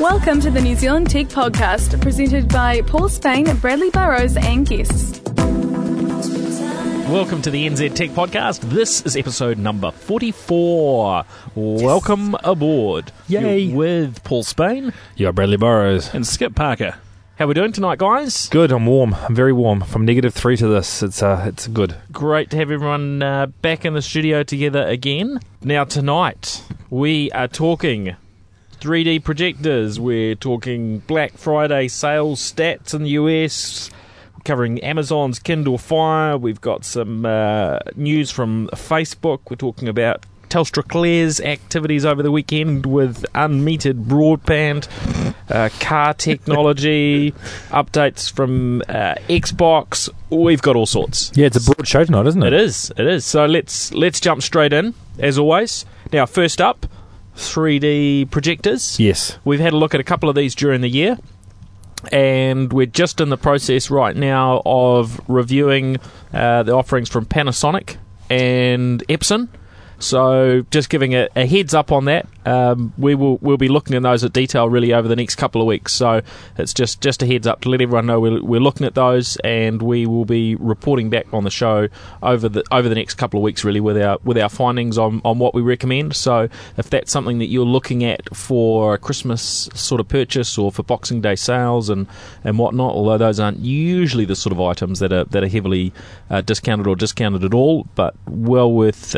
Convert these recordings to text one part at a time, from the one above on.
Welcome to the New Zealand Tech Podcast, presented by Paul Spain, Bradley Burrows and guests. Welcome to the NZ Tech Podcast. This is episode number 44. Welcome aboard. Yay. You're with Paul Spain. Yeah, Bradley Burrows. And Skip Parker. How are we doing tonight, guys? Good, I'm warm. I'm very warm. From -3 to this, it's good. Great to have everyone back in the studio together again. Now, tonight, we are talking 3D projectors. We're talking Black Friday sales stats in the US, covering Amazon's Kindle Fire. We've got some news from Facebook. We're talking about Telstra Clare's activities over the weekend with unmetered broadband, car technology, updates from Xbox. We've got all sorts. Yeah, it's a broad show tonight, isn't it? It is. So let's jump straight in, as always. Now, first up, 3D projectors. Yes. We've had a look at a couple of these during the year, and we're just in the process right now of reviewing the offerings from Panasonic and Epson. So just giving a heads up on that. We'll be looking at those at detail really over the next couple of weeks. So it's just a heads up to let everyone know we're looking at those, and we will be reporting back on the show over the next couple of weeks really with our findings on what we recommend. So if that's something that you're looking at for a Christmas sort of purchase or for Boxing Day sales and whatnot, although those aren't usually the sort of items that are heavily discounted or discounted at all, but well worth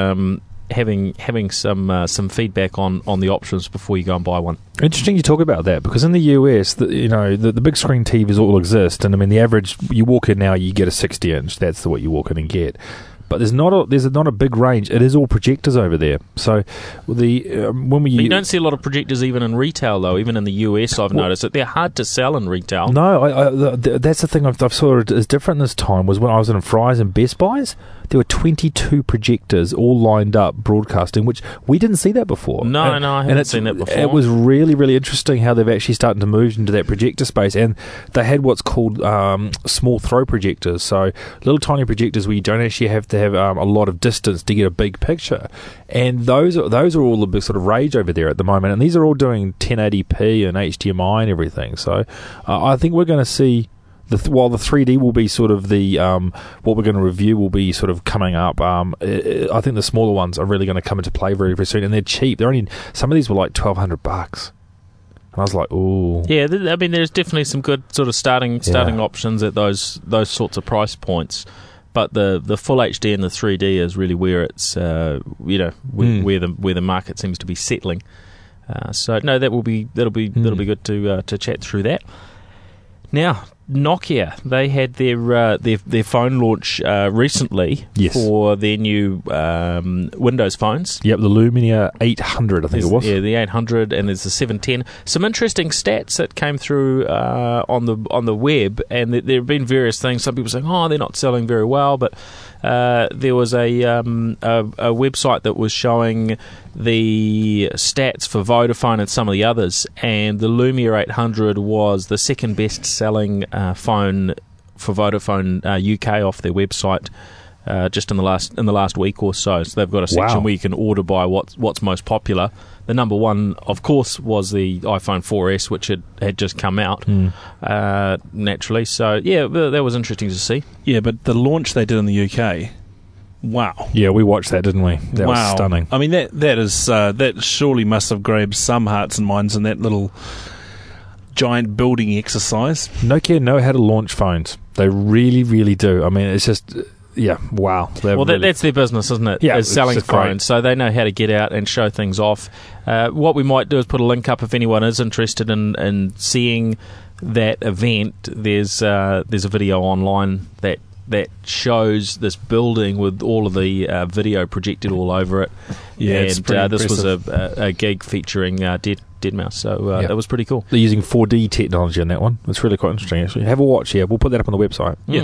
having some feedback on the options before you go and buy one. Interesting you talk about that, because in the US, the big screen TVs all exist, and I mean the average, you walk in now, you get a 60-inch. That's what you walk in and get. But there's not a big range. It is all projectors over there. So But you don't see a lot of projectors even in retail, though. Even in the US, I've noticed that they're hard to sell in retail. No, that's the thing I've saw is different this time. Was when I was in Fry's and Best Buys, there were 22 projectors all lined up broadcasting, which we didn't see that before. No, I haven't seen that before. It was really, really interesting how they've actually started to move into that projector space, and they had what's called small throw projectors, so little tiny projectors where you don't actually have to have a lot of distance to get a big picture, and those are all the big sort of rage over there at the moment, and these are all doing 1080p and HDMI and everything. So I think we're going to see. While the 3D will be sort of the what we're going to review will be sort of coming up, I think the smaller ones are really going to come into play very, very soon, and they're cheap. Some of these were like $1,200, and I was like, ooh. Yeah, I mean, there's definitely some good sort of starting options at those sorts of price points. But the full HD and the 3D is really where it's where the market seems to be settling. So no, that'll be good to chat through that. Now, Nokia, they had their phone launch recently. Yes. For their new Windows phones. Yep, the Lumia 800, I think it was. Yeah, the 800, and there's the 710. Some interesting stats that came through on the web, and there have been various things. Some people saying, they're not selling very well, but there was a website that was showing the stats for Vodafone and some of the others, and the Lumia 800 was the second best selling phone for Vodafone UK off their website just in the last week or so. So they've got a section where you can order by what's most popular. The number one, of course, was the iPhone 4S, which had just come out naturally. So yeah, that was interesting to see. Yeah, but the launch they did in the UK, wow. Yeah, we watched that, didn't we? That was stunning. I mean, that surely must have grabbed some hearts and minds in that little giant building exercise. Nokia know how to launch phones. They really, really do. I mean, it's just... Yeah, wow. That's their business, isn't it? Yeah, is selling phones. Great. So they know how to get out and show things off. What we might do is put a link up if anyone is interested in seeing that event. There's a video online that shows this building with all of the video projected all over it. Yeah, and this was a gig featuring Deadmau5, so that was pretty cool. They're using 4D technology on that one. It's really quite interesting, actually. Have a watch, we'll put that up on the website. Yeah.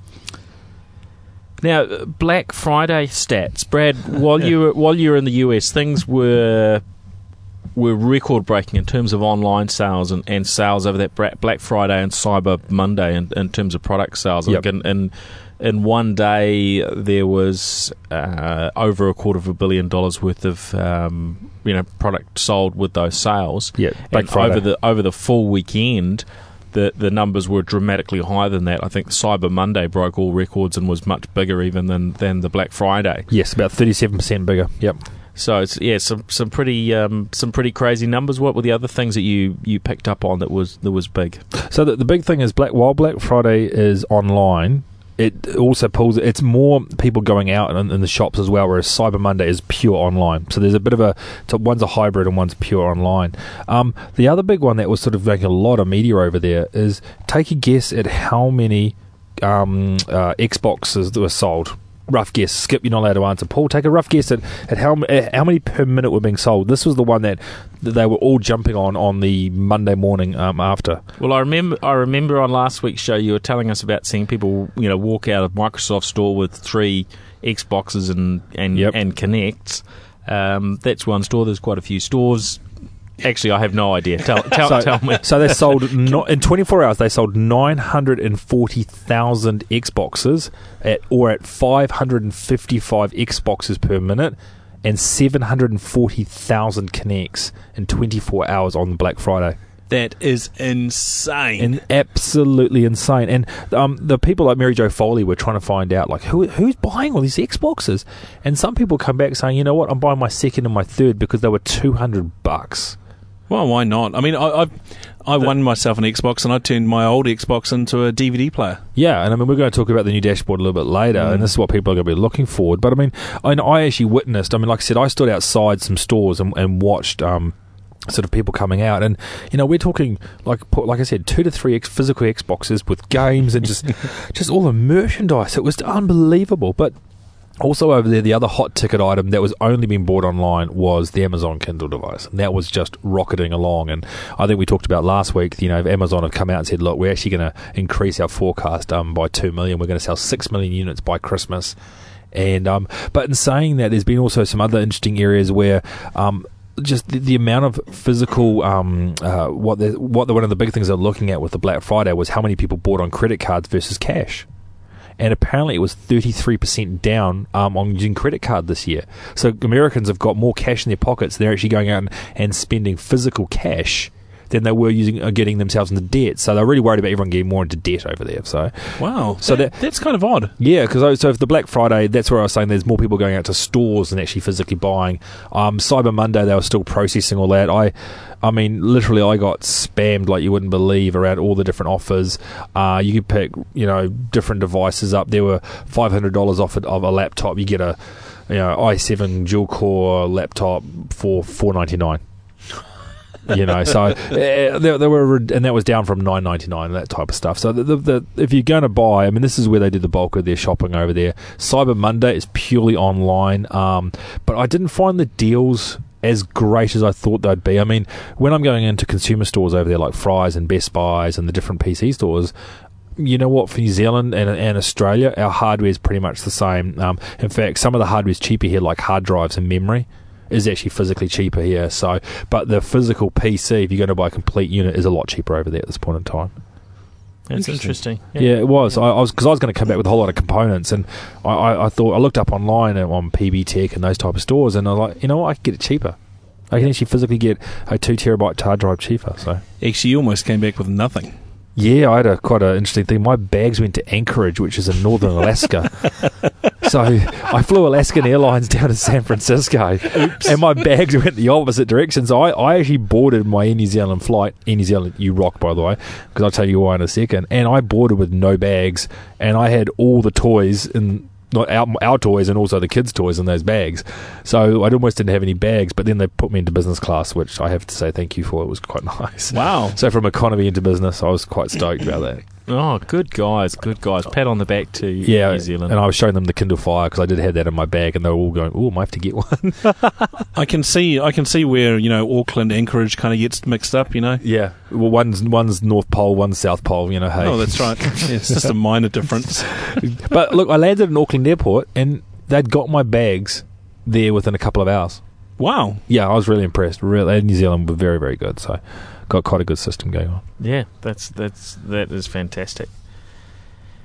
Now, Black Friday stats, Brad. While you were in the US, things were record breaking in terms of online sales and sales over that Black Friday and Cyber Monday in terms of product sales. Yep. In in one day there was over $250 million worth of product sold with those sales. Yeah, Black and Friday. over the full weekend, the numbers were dramatically higher than that. I think Cyber Monday broke all records and was much bigger even than the Black Friday. Yes, about 37% bigger. Yep. So it's some pretty crazy numbers. What were the other things that you picked up on that was big? So the big thing is while Black Friday is online, it also pulls. It's more people going out in the shops as well, whereas Cyber Monday is pure online. So there's a bit of one's a hybrid and one's pure online. The other big one that was sort of making a lot of media over there is take a guess at how many Xboxes that were sold. Rough guess. Skip, you're not allowed to answer. Paul, take a rough guess at how many per minute were being sold. This was the one that they were all jumping on the Monday morning after. Well, I remember on last week's show you were telling us about seeing people walk out of Microsoft Store with 3 Xboxes and Kinects. That's one store. There's quite a few stores. Actually, I have no idea. Tell me. So they sold in 24 hours. They sold 940,000 Xboxes at 555 Xboxes per minute, and 740,000 Kinects in 24 hours on Black Friday. That is insane. And absolutely insane. And the people like Mary Jo Foley were trying to find out, like, who's buying all these Xboxes? And some people come back saying, you know what, I'm buying my second and my third because they were $200. Well, why not? I mean, I won myself an Xbox and I turned my old Xbox into a DVD player. Yeah, and I mean, we're going to talk about the new dashboard a little bit later, and this is what people are going to be looking forward. But I mean, I actually witnessed, like I said, I stood outside some stores and watched sort of people coming out, and we're talking like I said, 2 to 3 physical Xboxes with games and just all the merchandise. It was unbelievable. But also over there, the other hot ticket item that was only being bought online was the Amazon Kindle device, and that was just rocketing along. And I think we talked about last week, Amazon have come out and said, look, we're actually going to increase our forecast by 2 million. We're going to sell 6 million units by Christmas. And but in saying that, there's been also some other interesting areas where just the amount of physical one of the big things they're looking at with the Black Friday was how many people bought on credit cards versus cash. And apparently it was 33% down on using credit card this year. So Americans have got more cash in their pockets. They're actually going out and spending physical cash than they were getting themselves into debt. So they're really worried about everyone getting more into debt over there. So wow, so that's kind of odd. Yeah, because so if the Black Friday, that's where I was saying there's more people going out to stores than actually physically buying. Cyber Monday, they were still processing all that. I mean, literally, I got spammed like you wouldn't believe around all the different offers. You could pick, different devices up. There were $500 off of a laptop. You get a, i7 dual core laptop for $499. So there were, and that was down from $999, that type of stuff. So if you're going to buy, I mean, this is where they did the bulk of their shopping over there. Cyber Monday is purely online, but I didn't find the deals as great as I thought they'd be. I mean, when I'm going into consumer stores over there like Fry's and Best Buys and the different PC stores, you know what, for New Zealand and Australia, our hardware is pretty much the same. In fact, some of the hardware is cheaper here, like hard drives and memory is actually physically cheaper here. So, but the physical PC, if you're going to buy a complete unit, is a lot cheaper over there at this point in time. That's interesting. Yeah, it was. I was going to come back with a whole lot of components, and I thought, I looked up online on PB Tech and those type of stores, and I was like, you know what, I can get it cheaper. I can actually physically get a 2 terabyte hard drive cheaper. So actually, you almost came back with nothing. Yeah, I had quite an interesting thing. My bags went to Anchorage, which is in northern Alaska. So I flew Alaskan Airlines down to San Francisco. Oops. And my bags went the opposite direction. So I actually boarded my Air New Zealand flight. Air New Zealand, you rock, by the way, because I'll tell you why in a second. And I boarded with no bags, and I had all the toys in... Not our toys and also the kids' toys in those bags. So I almost didn't have any bags, but then they put me into business class, which I have to say thank you for. It was quite nice. Wow. So from economy into business, I was quite stoked about that. Oh, good guys. Pat on the back to New Zealand. And I was showing them the Kindle Fire because I did have that in my bag, and they were all going, "Oh, I might have to get one." I can see where Auckland, Anchorage kind of gets mixed up. Yeah. Well, one's North Pole, one's South Pole. Hey. Oh, that's right. Yeah, it's just a minor difference. But look, I landed in Auckland Airport, and they'd got my bags there within a couple of hours. Wow. Yeah, I was really impressed. New Zealand were very, very good. So. Got quite a good system going on. Yeah, that is fantastic.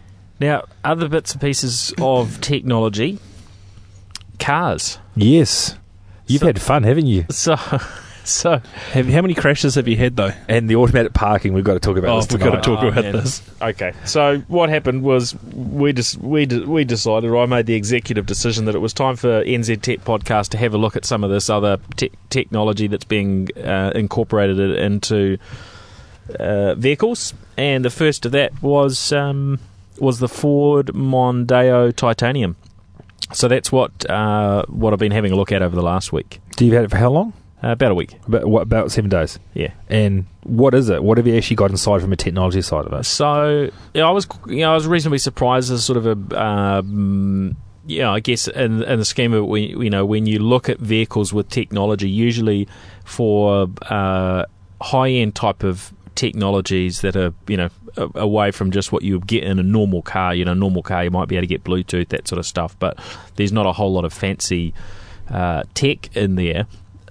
Now, other bits and pieces of technology, cars. Yes. You've So- had fun, haven't you? So How many crashes have you had, though? And the automatic parking, we've got to talk about this We've tonight. got to talk about man. this. Okay, so what happened was we decided, or I made the executive decision that it was time for NZ Tech Podcast to have a look at some of this other technology that's being incorporated into vehicles, and the first of that was the Ford Mondeo Titanium. So that's what I've been having a look at over the last week, Do you have it for how long? about a week. About 7 days. Yeah. And what is it? What have you actually got inside from a technology side of it? So I was reasonably surprised as sort of a I guess in the scheme of it, when you look at vehicles with technology, usually for high end type of technologies that are away from just what you get in a normal car. Normal car you might be able to get Bluetooth, that sort of stuff, but there's not a whole lot of fancy tech in there.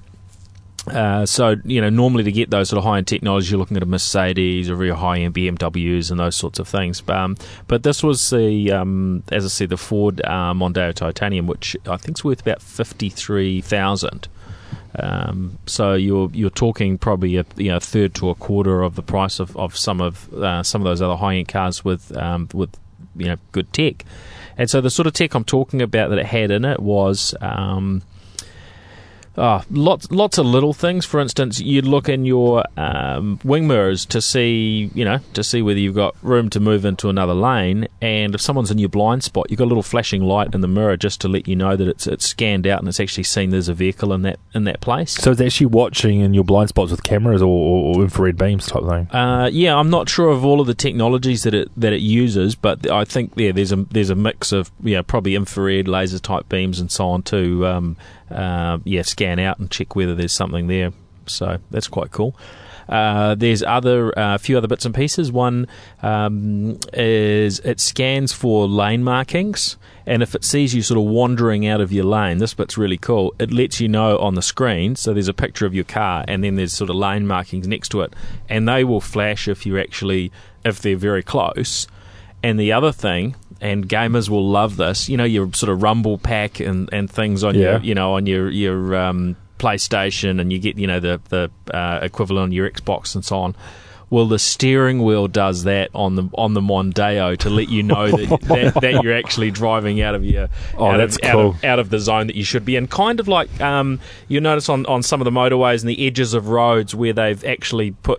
So normally to get those sort of high-end technology, you're looking at a Mercedes or very high-end BMWs and those sorts of things. But this was the, as I said, the Ford Mondeo Titanium, which I think is worth about $53,000. So you're talking probably a third to a quarter of the price of some of those other high-end cars with good tech. And so the sort of tech I'm talking about that it had in it was lots of little things. For instance, you'd look in your wing mirrors to see whether you've got room to move into another lane, and if someone's in your blind spot, you've got a little flashing light in the mirror just to let you know that it's scanned out and it's actually seen there's a vehicle in that place. So it's actually watching in your blind spots with cameras or infrared beams type thing. Yeah, I'm not sure of all of the technologies that it uses, but I think there's a mix of probably infrared, laser type beams and so on to scan out and check whether there's something there. So that's quite cool. There's a few other bits and pieces. One is it scans for lane markings, and if it sees you sort of wandering out of your lane, this bit's really cool. It lets you know on the screen. So there's a picture of your car, and then there's sort of lane markings next to it, and they will flash if they're very close. And the other thing, and gamers will love this, your sort of rumble pack and things on your PlayStation, and you get the equivalent on your Xbox and so on. Well, the steering wheel does that on the Mondeo to let you know that you're actually driving out of your out of the zone that you should be in. Kind of like you notice on some of the motorways and the edges of roads where they've actually put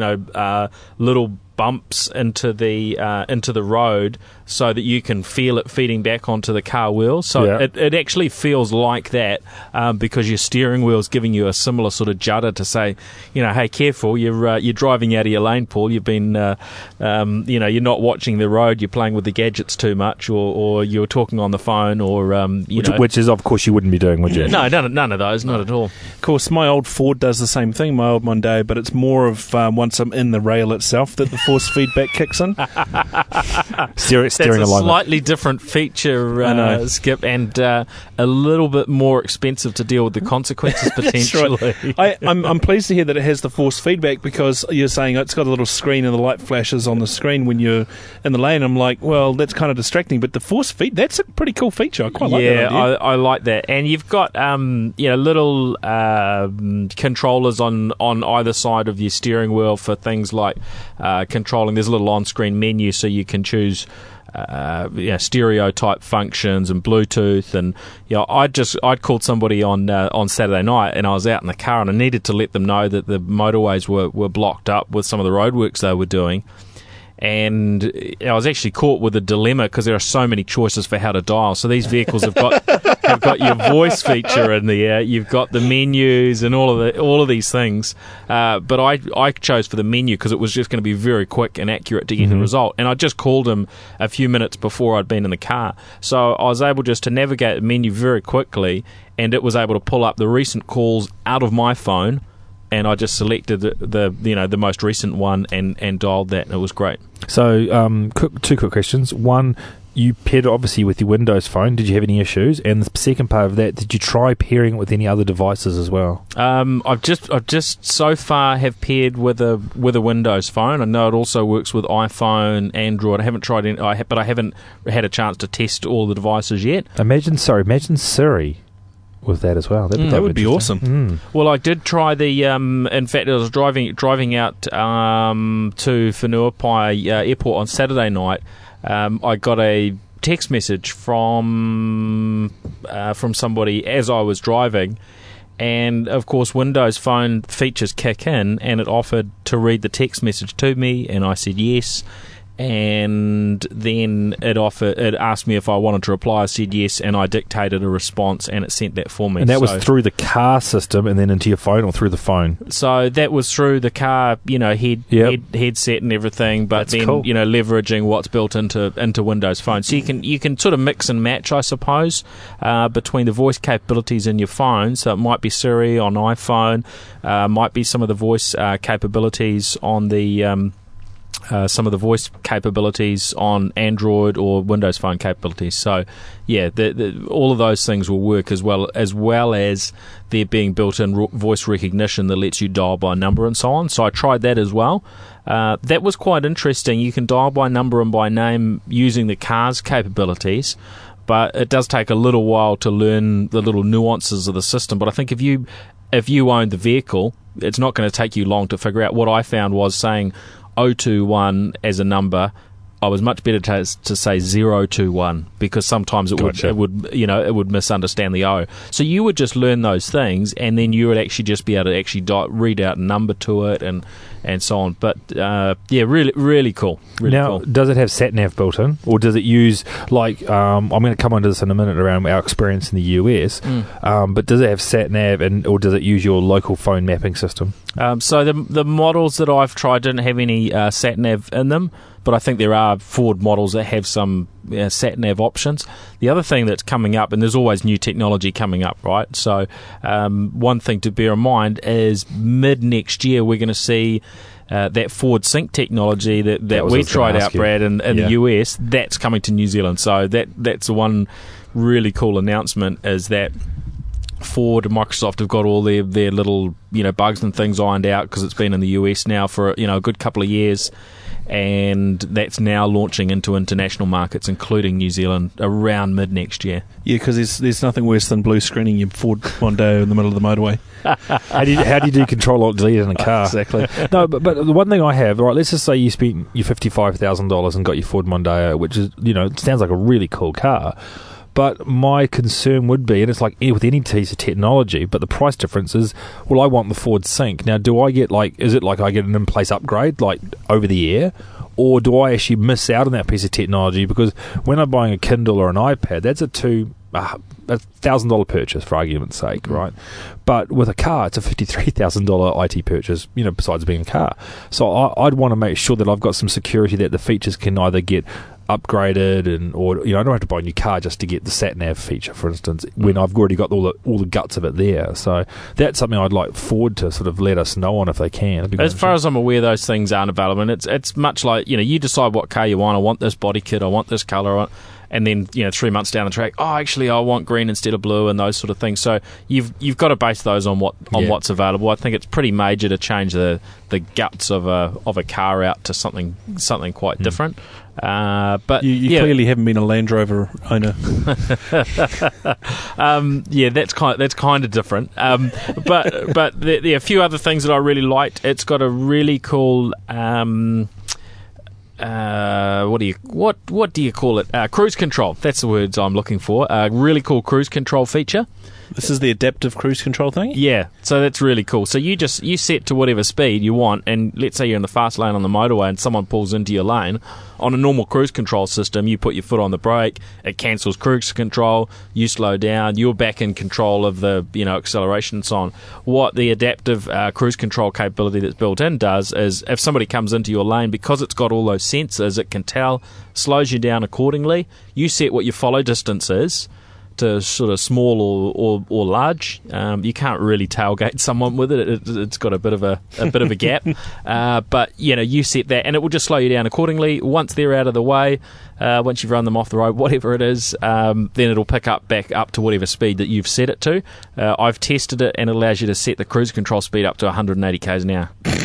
little bumps into the road so that you can feel it feeding back onto the car wheels. So it actually feels like that because your steering wheel's giving you a similar sort of judder to say, hey, careful, you're driving out of your lane, Paul. You've been, you're not watching the road. You're playing with the gadgets too much, or you're talking on the phone, or which is of course you wouldn't be doing, would you? No, none of those, not at all. Of course, my old Ford does the same thing, my old Mondeo, but it's more of once I'm in the rail itself that the force feedback kicks in. Steering That's a alignment. slightly different feature, Skip, and a little bit more expensive to deal with the consequences potentially. That's right. I'm pleased to hear that it has the force feedback, because you're saying it's got a little screen and the light flashes on the screen when you're in the lane. I'm like, well, that's kind of distracting, but the force feed, that's a pretty cool feature. I quite like that idea. I like that. And you've got little controllers on either side of your steering wheel for things like controlling. There's a little on-screen menu so you can choose stereo type functions and Bluetooth. And I'd called somebody on Saturday night, and I was out in the car, and I needed to let them know that the motorways were blocked up with some of the roadworks they were doing. And I was actually caught with a dilemma because there are so many choices for how to dial. So these vehicles have got your voice feature in there. You've got the menus and all of these things. But I chose for the menu because it was just going to be very quick and accurate to get the result. And I just called him a few minutes before I'd been in the car, so I was able just to navigate the menu very quickly, and it was able to pull up the recent calls out of my phone. And I just selected the most recent one and dialed that, and it was great. So, two quick questions. One, you paired obviously with your Windows phone. Did you have any issues? And the second part of that, did you try pairing it with any other devices as well? I've just so far have paired with a Windows phone. I know it also works with iPhone, Android. I haven't tried any, but I haven't had a chance to test all the devices yet. Imagine Siri with that as well. That would be awesome. Well, I did try the. In fact, I was driving out to Whenuapai Airport on Saturday night. I got a text message from somebody as I was driving, and of course Windows Phone features kick in, and it offered to read the text message to me, and I said yes. And then it asked me if I wanted to reply. I said yes, and I dictated a response, and it sent that for me. And that was through the car system, and then into your phone, or through the phone? So that was through the car, headset and everything. But that's then, cool. Leveraging what's built into Windows Phone. So you can sort of mix and match, I suppose, between the voice capabilities in your phone. So it might be Siri on iPhone, might be some of the voice capabilities on the. Some of the voice capabilities on Android or Windows Phone capabilities. So, yeah, all of those things will work as well as there being built-in voice recognition that lets you dial by number and so on. So I tried that as well. That was quite interesting. You can dial by number and by name using the car's capabilities, but it does take a little while to learn the little nuances of the system. But I think if you own the vehicle, it's not going to take you long to figure out. What I found was saying 021 as a number, I was much better to say 021 because sometimes it would misunderstand the O. So you would just learn those things, and then you would actually just be able to read out a number to it and so on. But really, really cool. Now, does it have sat-nav built in, or does it use I'm going to come on to this in a minute around our experience in the US, but does it have sat-nav or does it use your local phone mapping system? So the models that I've tried didn't have any sat-nav in them, but I think there are Ford models that have some sat-nav options. The other thing that's coming up, and there's always new technology coming up, right? So one thing to bear in mind is mid-next year we're going to see that Ford Sync technology that we tried out, Brad, in the US, that's coming to New Zealand. So that's one really cool announcement, is that Ford and Microsoft have got all their little bugs and things ironed out, because it's been in the US now for a good couple of years, and that's now launching into international markets, including New Zealand, around mid next year. Yeah, because there's nothing worse than blue screening your Ford Mondeo in the middle of the motorway. How do you do Control Alt Delete in a car? Exactly. No, but the one thing I have, right, let's just say you spent your $55,000 and got your Ford Mondeo, which is, it sounds like a really cool car. But my concern would be, and it's like with any piece of technology, but the price difference is, well, I want the Ford Sync. Now, do I get is it like I get an in-place upgrade, like over the air? Or do I actually miss out on that piece of technology? Because when I'm buying a Kindle or an iPad, that's a $1,000 purchase, for argument's sake, right? But with a car, it's a $53,000 IT purchase, besides being a car. So I'd want to make sure that I've got some security that the features can either get upgraded, or I don't have to buy a new car just to get the sat-nav feature, for instance, when I've already got all the guts of it there. So that's something I'd like Ford to sort of let us know on if they can. As far as I'm aware, those things aren't available, and it's much like, you decide what car you want. I want this body kit, I want this colour, and then 3 months down the track, actually I want green instead of blue, and those sort of things. So you've got to base those on what's available. I think it's pretty major to change the guts of a car out to something quite different. But you clearly haven't been a Land Rover owner. That's kind of different. But there are a few other things that I really liked. It's got a really cool. What do you call it? Cruise control. That's the words I'm looking for. A really cool cruise control feature. This is the adaptive cruise control thing? Yeah, so that's really cool. So you set to whatever speed you want, and let's say you're in the fast lane on the motorway and someone pulls into your lane. On a normal cruise control system, you put your foot on the brake, it cancels cruise control, you slow down, you're back in control of the acceleration and so on. What the adaptive cruise control capability that's built in does is, if somebody comes into your lane, because it's got all those sensors, it can tell, slows you down accordingly. You set what your follow distance is, sort of small or large. You can't really tailgate someone with it. It's got a bit of a gap. But you set that, and it will just slow you down accordingly. Once they're out of the way, once you've run them off the road, whatever it is, then it'll pick up back up to whatever speed that you've set it to. I've tested it, and it allows you to set the cruise control speed up to 180 k's an hour.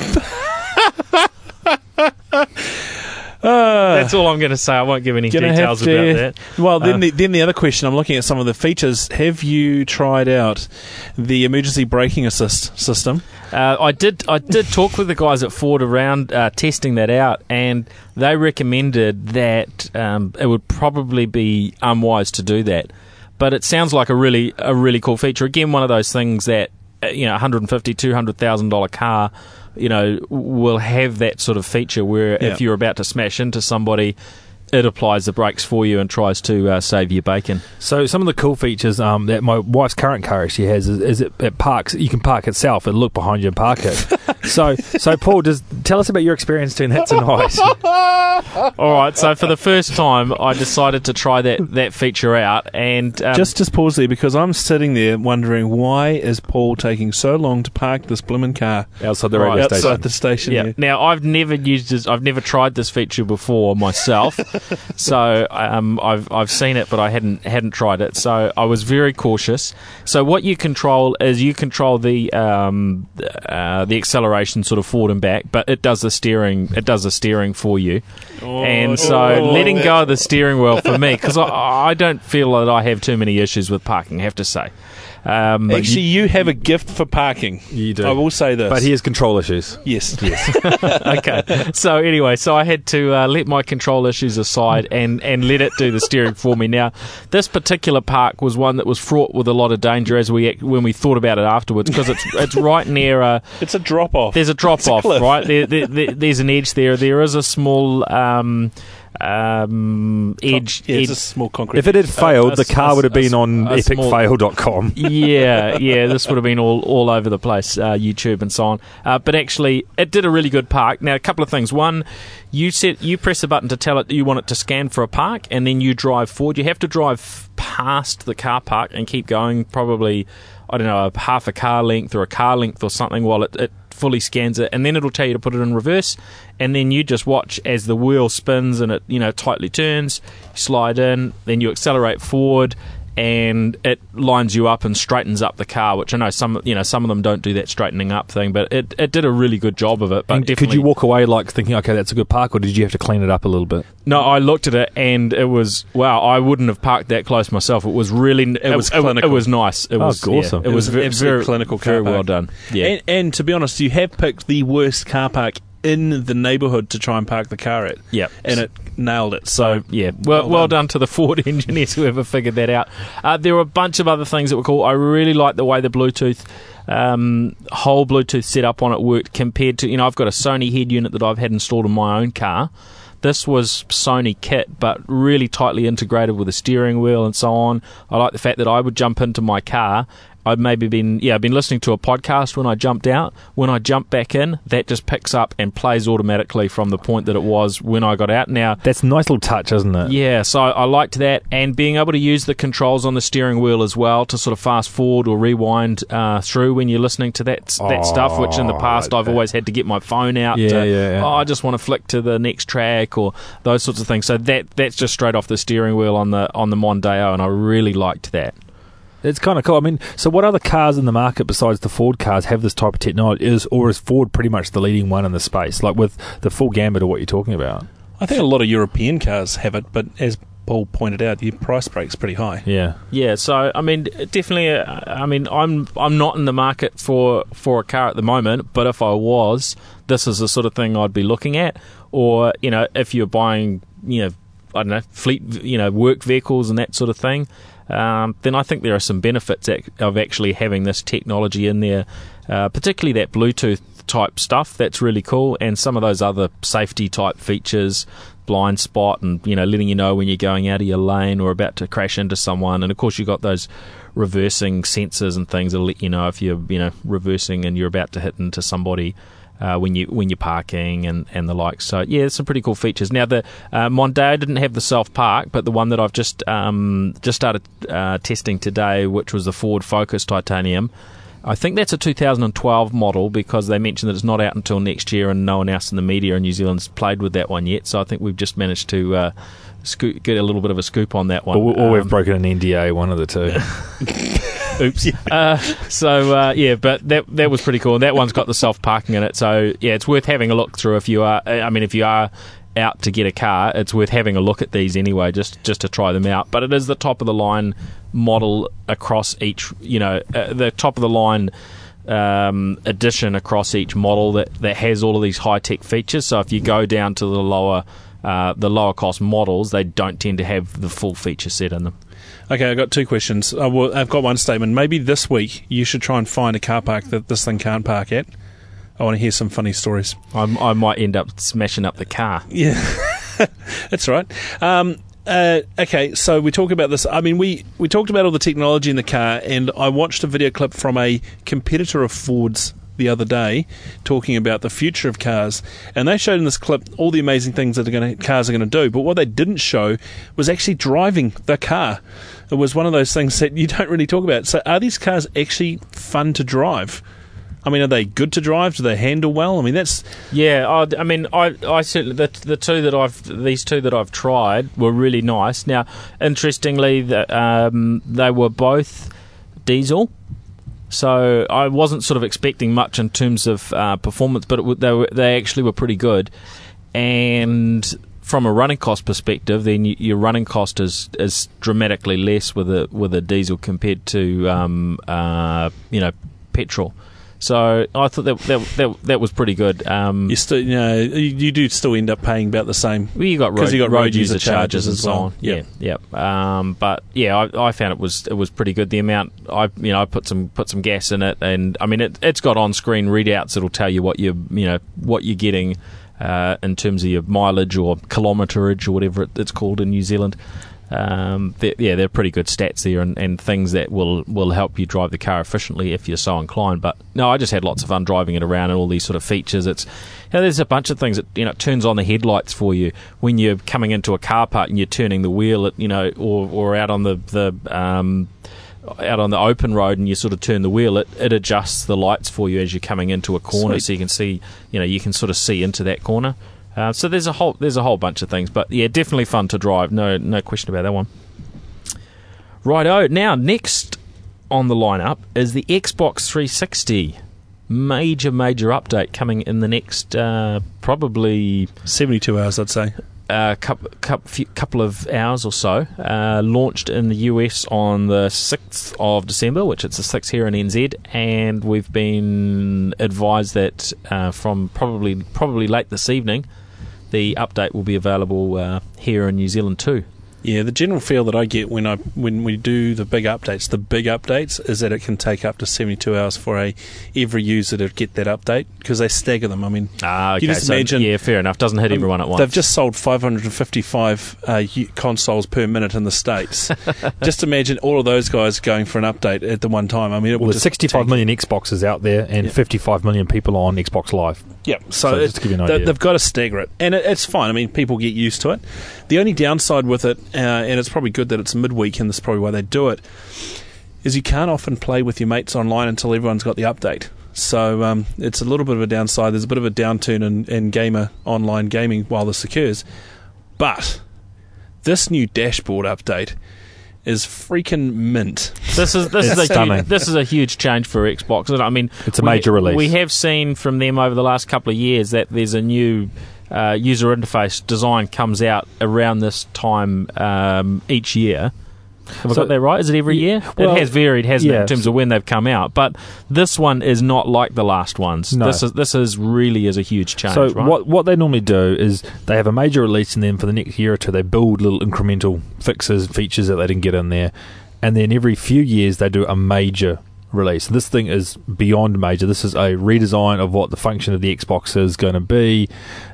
That's all I'm going to say. I won't give any details about that. Well, then the other question, I'm looking at some of the features. Have you tried out the emergency braking assist system? I did talk with the guys at Ford around testing that out, and they recommended that it would probably be unwise to do that. But it sounds like a really cool feature. Again, one of those things that $150,000, $200,000 car, will have that sort of feature where if you're about to smash into somebody, it applies the brakes for you and tries to save your bacon. So some of the cool features that my wife's current car actually has is it parks. You can park itself and look behind you and park it. So Paul, tell us about your experience doing that tonight. All right. So for the first time, I decided to try that feature out, and just pause there, because I'm sitting there wondering, why is Paul taking so long to park this blooming car outside the radio station? Outside the station. Yeah. Now I've never tried this feature before myself. So I've seen it, but I hadn't tried it. So I was very cautious. So what you control is the acceleration sort of forward and back, but it does the steering. It does the steering for you. Letting go of the steering wheel for me, because I don't feel that I have too many issues with parking, I have to say. Actually, you have a gift for parking. You do. I will say this. But he has control issues. Yes. Okay. So anyway, I had to let my control issues aside and let it do the steering for me. Now, this particular park was one that was fraught with a lot of danger when we thought about it afterwards, because it's right near it's a drop off. There's a drop off, right? There's an edge there. There is a small edge. It's a small concrete. If it had failed, the car would have been on epicfail.com. Yeah, this would have been all over the place, YouTube and so on. But actually, it did a really good park. Now, a couple of things. One, you press a button to tell it that you want it to scan for a park, and then you drive forward. You have to drive past the car park and keep going, probably, I don't know, half a car length or a car length or something, while it fully scans it, and then it'll tell you to put it in reverse, and then you just watch as the wheel spins and it tightly turns. You slide in, then you accelerate forward, and it lines you up and straightens up the car, which I know some of them don't do that straightening up thing, but it did a really good job of it. But and could you walk away thinking, okay, that's a good park, or did you have to clean it up a little bit? No, I looked at it, and it was, wow, I wouldn't have parked that close myself. It was really, it was clinical. It was nice. It was awesome. Yeah, it was very clinical car very park. well done. Yeah, and to be honest, you have picked the worst car park in the neighbourhood to try and park the car at. Yeah, and it nailed it. So yeah, well done to the Ford engineers, whoever figured that out. There were a bunch of other things that were cool. I really liked the way the Bluetooth whole Bluetooth setup on it worked compared to, I've got a Sony head unit that I've had installed in my own car. This was Sony kit, but really tightly integrated with the steering wheel and so on. I like the fact that I would jump into my car. I've been listening to a podcast when I jumped out. When I jump back in, that just picks up and plays automatically from the point that it was when I got out. Now, that's a nice little touch, isn't it? Yeah, so I liked that, and being able to use the controls on the steering wheel as well to sort of fast forward or rewind through when you're listening to that stuff, which in the past I've always had to get my phone out. I just want to flick to the next track or those sorts of things. So that's just straight off the steering wheel on the Mondeo, and I really liked that. It's kind of cool. I mean, so what other cars in the market besides the Ford cars have this type of technology? Is Ford pretty much the leading one in the space, like with the full gambit of what you're talking about? I think a lot of European cars have it, but as Paul pointed out, the price break's pretty high. Yeah. So I mean, definitely. I'm not in the market for a car at the moment, but if I was, this is the sort of thing I'd be looking at. Or if you're buying, I don't know, fleet, work vehicles and that sort of thing. Then I think there are some benefits of actually having this technology in there, particularly that Bluetooth type stuff. That's really cool, and some of those other safety type features, blind spot, and letting you know when you're going out of your lane or about to crash into someone. And of course, you've got those reversing sensors and things that'll let you know if you're reversing and you're about to hit into somebody. when you're parking and the like. So yeah, there's some pretty cool features. Now the Mondeo didn't have the self park, but the one that I've just started testing today, which was the Ford Focus Titanium, I think that's a 2012 model because they mentioned that it's not out until next year, and no one else in the media in New Zealand's played with that one yet. So I think we've just managed to get a little bit of a scoop on that one. Or we've broken an NDA, one of the two. Oops. But that was pretty cool. And that one's got the self-parking in it. So, yeah, it's worth having a look through if you are out to get a car. It's worth having a look at these anyway, just to try them out. But it is the top-of-the-line model across each, the top-of-the-line edition across each model that has all of these high-tech features. So if you go down to the lower cost models, they don't tend to have the full feature set in them. Okay, I've got two questions. I've got one statement. Maybe this week you should try and find a car park that this thing can't park at. I want to hear some funny stories. I might end up smashing up the car. Yeah, that's right. Okay, so we talk about this. I mean, we talked about all the technology in the car, and I watched a video clip from a competitor of Ford's the other day talking about the future of cars, and they showed in this clip all the amazing things that cars are going to do, but what they didn't show was actually driving the car. It was one of those things that you don't really talk about. So are these cars actually fun to drive? I mean, are they good to drive? Do they handle well? I mean, that's... Yeah, I certainly... These two that I've tried were really nice. Now, interestingly, they were both diesel, so I wasn't sort of expecting much in terms of performance, but they actually were pretty good. And from a running cost perspective, then your running cost is dramatically less with a diesel compared to petrol. So I thought that was pretty good. You still, you do still end up paying about the same. Well, you got road user charges and so on. Yep. Yeah. But yeah, I found it was pretty good. The amount I put some gas in it, and I mean it's got on screen readouts that'll tell you what you're getting in terms of your mileage or kilometerage or whatever it's called in New Zealand. They're pretty good stats there, and things that will help you drive the car efficiently if you're so inclined. But no, I just had lots of fun driving it around and all these sort of features. It's there's a bunch of things that it turns on the headlights for you when you're coming into a car park and you're turning the wheel, or out on the open road and you sort of turn the wheel, it adjusts the lights for you as you're coming into a corner. Sweet. So you can see, you can sort of see into that corner. So there's a whole bunch of things, but yeah, definitely fun to drive. No question about that one. Righto. Now, next on the lineup is the Xbox 360. Major update coming in the next probably 72 hours, I'd say. Couple of hours or so. Launched in the US on the 6th of December, which it's the 6th here in NZ, and we've been advised that from probably late this evening, the update will be available here in New Zealand too. Yeah, the general feel that I get when we do the big updates is that it can take up to 72 hours for every user to get that update, because they stagger them. I mean, okay. You just imagine... Yeah, fair enough. Doesn't hit everyone at once. They've just sold 555 consoles per minute in the States. Just imagine all of those guys going for an update at the one time. I mean, there's 65 million Xboxes out there and 55 million people on Xbox Live. Yeah, so just to give you an idea. They've got to stagger it, and it's fine. I mean, people get used to it. The only downside with it, and it's probably good that it's midweek, and this is probably why they do it, is you can't often play with your mates online until everyone's got the update. So it's a little bit of a downside. There's a bit of a downturn in online gaming while this occurs. But this new dashboard update is freaking mint. This is a huge change for Xbox. I mean, it's a major release. We have seen from them over the last couple of years that there's a new user interface design comes out around this time each year. Have I got that right? Is it every year? Well, it has varied, hasn't it, in terms of when they've come out. But this one is not like the last ones. No. This is really a huge change. So right? what they normally do is they have a major release, and then for the next year or two they build little incremental fixes, features that they didn't get in there, and then every few years they do a major release. This thing is beyond major. This is a redesign of what the function of the Xbox is going to be.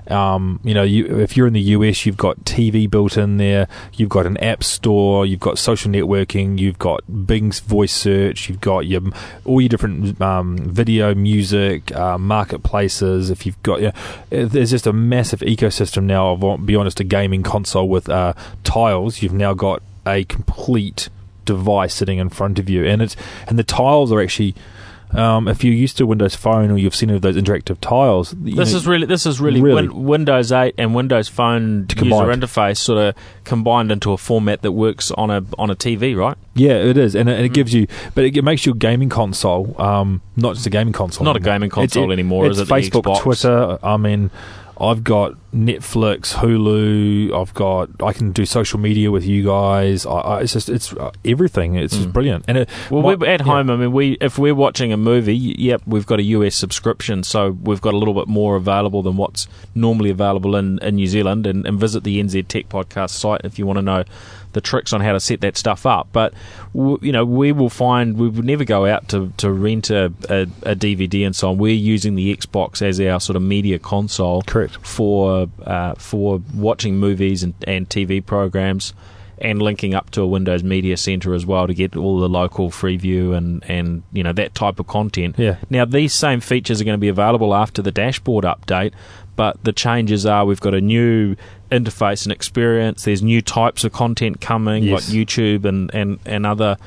If you're in the US, you've got TV built in there, you've got an app store, you've got social networking, you've got Bing's voice search, you've got all your different video, music, marketplaces. If you've got, there's just a massive ecosystem now of, I'll be honest, a gaming console with tiles. You've now got a complete device sitting in front of you, and the tiles are actually. If you're used to Windows Phone or you've seen those interactive tiles, this is really Windows 8 and Windows Phone user interface sort of combined into a format that works on a TV, right? Yeah, it is, and it gives you, but it makes your gaming console not just a gaming console. Not a gaming console anymore. It's is it? Facebook, the Xbox? Twitter. I mean, I've got Netflix, Hulu. I can do social media with you guys. It's everything. It's just brilliant. And we're at home. I mean, if we're watching a movie, we've got a US subscription, so we've got a little bit more available than what's normally available in New Zealand. And visit the NZ Tech Podcast site if you want to know the tricks on how to set that stuff up. But we will find we would never go out to rent a DVD and so on. We're using the Xbox as our sort of media console. Correct. For watching movies and TV programs, and linking up to a Windows Media Center as well to get all the local Freeview and that type of content. Yeah. Now these same features are going to be available after the dashboard update, but the changes are we've got a new interface and experience. There's new types of content coming, like YouTube and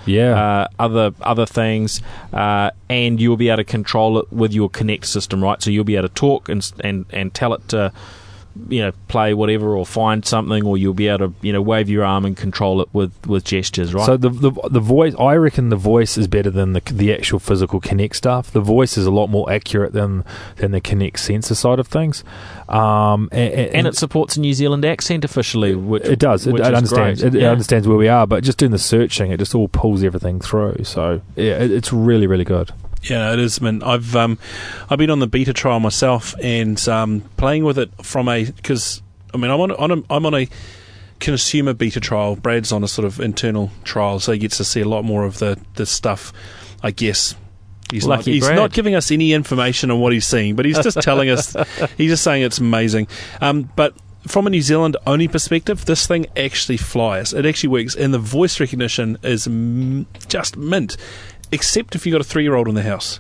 other things, and you'll be able to control it with your Kinect system, right? So you'll be able to talk and tell it to play whatever or find something, or you'll be able to wave your arm and control it with gestures, right? So the voice, I reckon the voice is better than the actual physical Kinect stuff. The voice is a lot more accurate than the Kinect sensor side of things, and it supports a New Zealand accent officially. It does. It understands. It understands where we are, but just doing the searching, it just all pulls everything through. So it's really, really good. Yeah, it is. I mean, I've been on the beta trial myself and playing with it because I'm on a consumer beta trial. Brad's on a sort of internal trial, so he gets to see a lot more of the stuff. I guess he's not giving us any information on what he's seeing, but he's just telling us. He's just saying it's amazing. But from a New Zealand only perspective, this thing actually flies. It actually works, and the voice recognition is just mint. Except if you've got a 3-year-old in the house.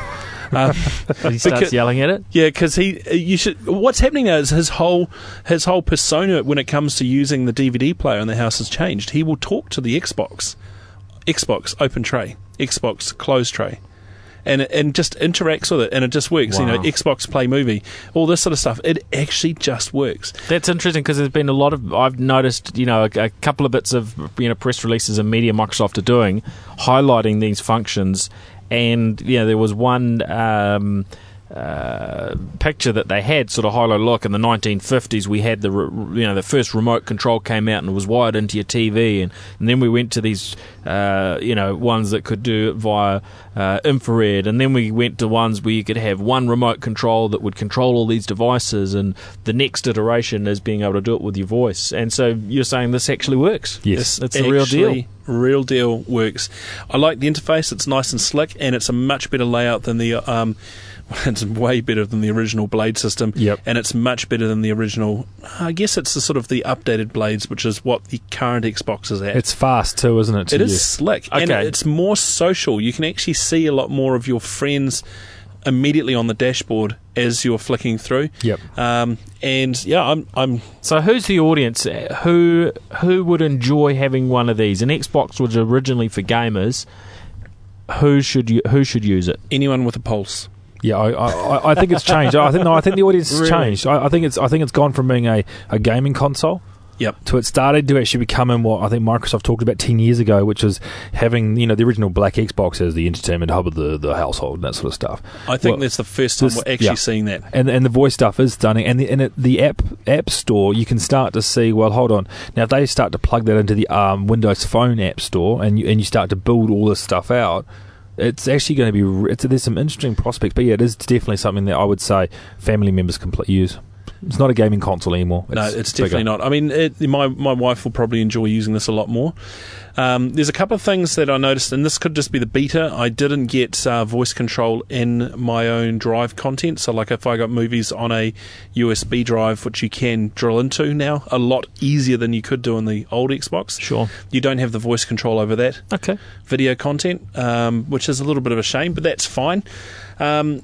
He starts yelling at it? Yeah, because what's happening now is his whole persona when it comes to using the DVD player in the house has changed. He will talk to the Xbox open tray, Xbox closed tray, and just interacts with it, and it just works. Wow. Xbox Play Movie, all this sort of stuff. It actually just works. That's interesting because there's been a lot of, I've noticed, a couple of bits of press releases and media Microsoft are doing, highlighting these functions, and there was one picture that they had sort of highlighted. Look, in the 1950s we had the first remote control came out and it was wired into your TV, and then we went to these ones that could do it via infrared, and then we went to ones where you could have one remote control that would control all these devices, and the next iteration is being able to do it with your voice. And so you're saying this actually works? Yes, it's a real deal. Real deal works. I like the interface. It's nice and slick, and it's a much better layout than the it's way better than the original Blade system. Yep. And it's much better than the original, I guess it's the sort of the updated Blades, which is what the current Xbox is at. It's fast too, isn't it? It is slick. Okay. And it's more social. You can actually see a lot more of your friends immediately on the dashboard as you're flicking through. Yep. I'm So who's the audience? Who would enjoy having one of these? An Xbox was originally for gamers. Who should use it? anyone with a pulse. Yeah, I think it's changed. I think the audience has changed. I think it's gone from being a gaming console. Yep. To it started to actually becoming what I think Microsoft talked about 10 years ago, which was having the original black Xbox as the entertainment hub of the household and that sort of stuff. I think that's the first time we're actually seeing that. And the voice stuff is stunning. And the app store, you can start to see, well, hold on. Now, if they start to plug that into the Windows Phone app store and you start to build all this stuff out, it's actually going to be... there's some interesting prospects. But yeah, it is definitely something that I would say family members can use. It's not a gaming console anymore. No, it's definitely not. I mean, my wife will probably enjoy using this a lot more. There's a couple of things that I noticed, and this could just be the beta. I didn't get voice control in my own drive content. So, like if I got movies on a USB drive, which you can drill into now, a lot easier than you could do on the old Xbox. Sure. You don't have the voice control over that video content, which is a little bit of a shame, but that's fine. And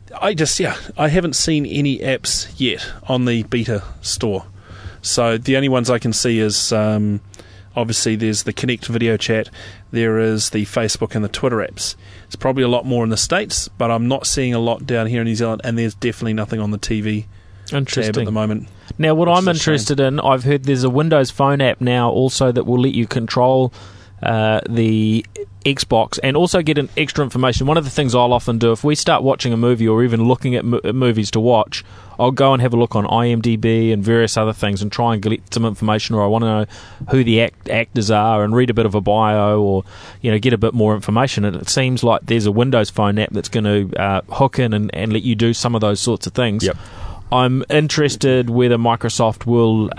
I haven't seen any apps yet on the beta store. So the only ones I can see is obviously there's the Kinect video chat, there is the Facebook and the Twitter apps. It's probably a lot more in the States, but I'm not seeing a lot down here in New Zealand, and there's definitely nothing on the TV tab at the moment. Now, what I'm interested in, I've heard there's a Windows Phone app now also that will let you control the Xbox and also get an extra information. One of the things I'll often do if we start watching a movie or even looking at movies to watch, I'll go and have a look on IMDb and various other things and try and get some information, or I want to know who the actors are and read a bit of a bio, or get a bit more information. And it seems like there's a Windows Phone app that's going to hook in and let you do some of those sorts of things. Yep. I'm interested whether Microsoft will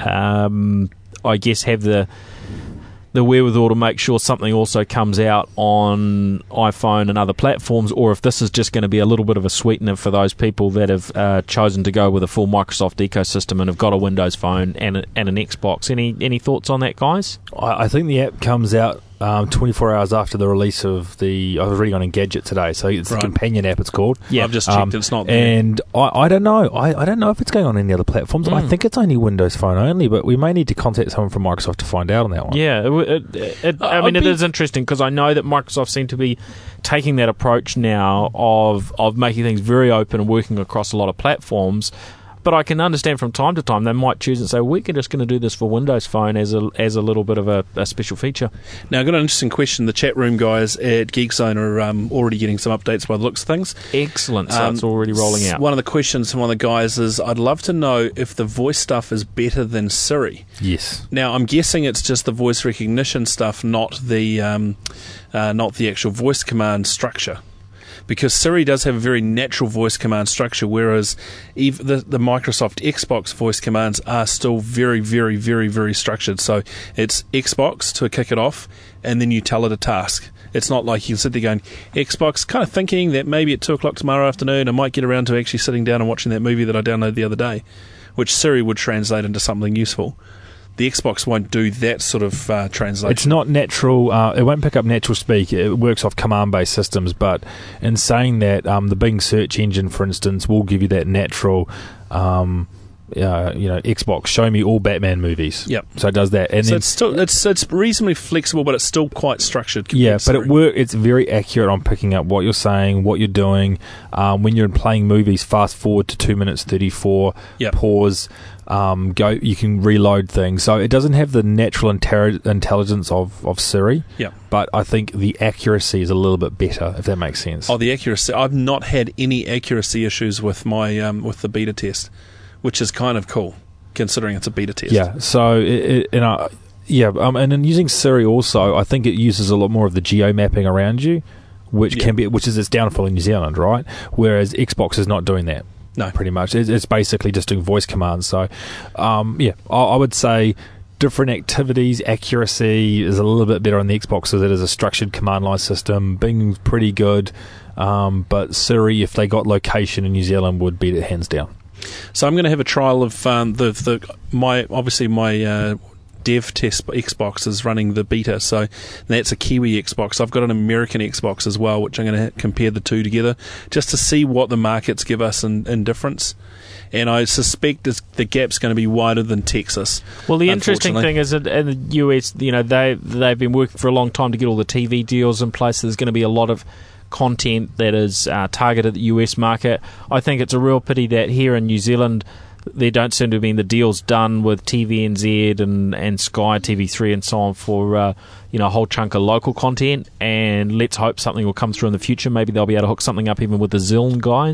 I guess have the wherewithal to make sure something also comes out on iPhone and other platforms, or if this is just going to be a little bit of a sweetener for those people that have chosen to go with a full Microsoft ecosystem and have got a Windows Phone and an Xbox. Any thoughts on that, guys? I think the app comes out 24 hours after the release of the... I was reading on Engadget today, so it's the companion app it's called. Yeah, I've just checked, it's not there. And I don't know. I don't know if it's going on any other platforms. I think it's only Windows Phone only, but we may need to contact someone from Microsoft to find out on that one. Yeah, it is interesting because I know that Microsoft seem to be taking that approach now of making things very open and working across a lot of platforms. But I can understand from time to time they might choose and say, we're just going to do this for Windows Phone as a little bit of a special feature. Now, I've got an interesting question. The chat room guys at GeekZone are already getting some updates by the looks of things. Excellent. So it's already rolling out. One of the questions from one of the guys is, I'd love to know if the voice stuff is better than Siri. Yes. Now, I'm guessing it's just the voice recognition stuff, not the actual voice command structure. Because Siri does have a very natural voice command structure, whereas the Microsoft Xbox voice commands are still very, very, very, very structured. So it's Xbox to kick it off, and then you tell it a task. It's not like you can sit there going, Xbox, kind of thinking that maybe at 2 o'clock tomorrow afternoon I might get around to actually sitting down and watching that movie that I downloaded the other day, which Siri would translate into something useful. The Xbox won't do that sort of translation. It's not natural. It won't pick up natural speak. It works off command-based systems. But in saying that, the Bing search engine, for instance, will give you that natural, Xbox, show me all Batman movies. Yep. So it does that. And so then, it's reasonably flexible, but it's still quite structured. Yeah, but it's very accurate on picking up what you're saying, what you're doing. When you're playing movies, fast forward to 2 minutes 34, pause. You can reload things, so it doesn't have the natural intelligence of Siri. Yeah, but I think the accuracy is a little bit better, if that makes sense. Oh, the accuracy! I've not had any accuracy issues with my with the beta test, which is kind of cool considering it's a beta test. Yeah, so and in using Siri also, I think it uses a lot more of the geo mapping around you, which is its downfall in New Zealand, right? Whereas Xbox is not doing that. No, pretty much. It's basically just doing voice commands. So, I would say different activities, accuracy is a little bit better on the Xbox as it is a structured command line system. Bing's pretty good, but Siri, if they got location in New Zealand, would beat it hands down. So I'm going to have a trial of my dev test Xbox is running the beta, so that's a Kiwi Xbox. I've got an American Xbox as well, which I'm going to compare the two together just to see what the markets give us in difference. And I suspect the gap's going to be wider than Texas. Well, the interesting thing is that in the US, they've been working for a long time to get all the TV deals in place. So there's going to be a lot of content that is targeted at the US market. I think it's a real pity that here in New Zealand there don't seem to have been the deals done with TVNZ and Sky TV3 and so on for a whole chunk of local content, and let's hope something will come through in the future. Maybe they'll be able to hook something up even with the Ziln guys.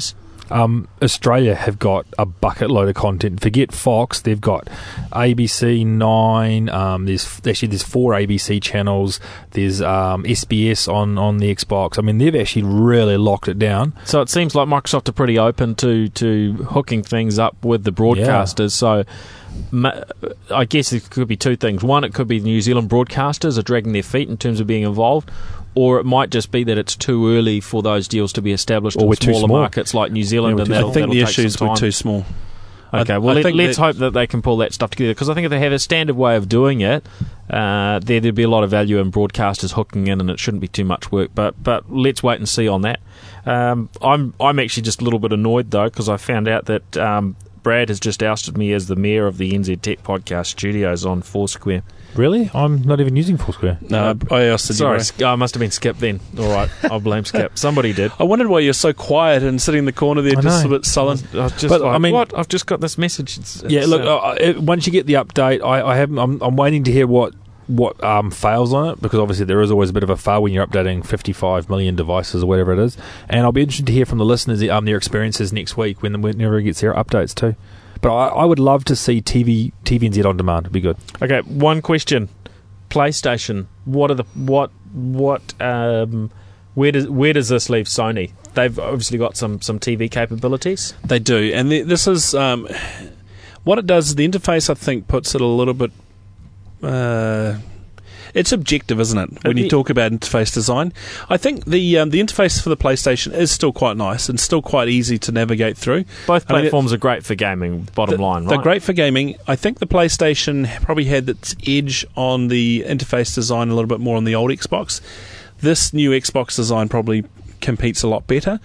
Australia have got a bucket load of content. Forget Fox, they've got ABC 9. There's 4 ABC channels. There's SBS on the Xbox. I mean, they've actually really locked it down. So it seems like Microsoft are pretty open to hooking things up with the broadcasters. So I guess it could be two things. One, it could be the New Zealand broadcasters are dragging their feet in terms of being involved, or it might just be that it's too early for those deals to be established in smaller markets like New Zealand. I think the issue is we're too small. Okay, well, let's hope that they can pull that stuff together, because I think if they have a standard way of doing it, there'd be a lot of value in broadcasters hooking in, and it shouldn't be too much work. But let's wait and see on that. I'm actually just a little bit annoyed, though, because I found out that Brad has just ousted me as the mayor of the NZ Tech Podcast Studios on Foursquare. Really? I'm not even using Foursquare. No, I ousted you. Sorry, I must have been Skip then. All right, I'll blame Skip. Somebody did. I wondered why you're so quiet and sitting in the corner there, just a bit sullen. What? I've just got this message. Once you get the update, I'm waiting to hear what fails on it, because obviously there is always a bit of a fail when you're updating 55 million devices or whatever it is. And I'll be interested to hear from the listeners their experiences next week whenever it gets their updates too. But I would love to see TVNZ on demand. It'd be good. Okay, one question: PlayStation. Where does this leave Sony? They've obviously got some TV capabilities. They do, and this is what it does. The interface, I think, puts it a little bit. It's objective, isn't it, when you talk about interface design? I think the interface for the PlayStation is still quite nice and still quite easy to navigate through. Both platforms are great for gaming, bottom line, right? They're great for gaming. I think the PlayStation probably had its edge on the interface design a little bit more on the old Xbox. This new Xbox design probably competes a lot better.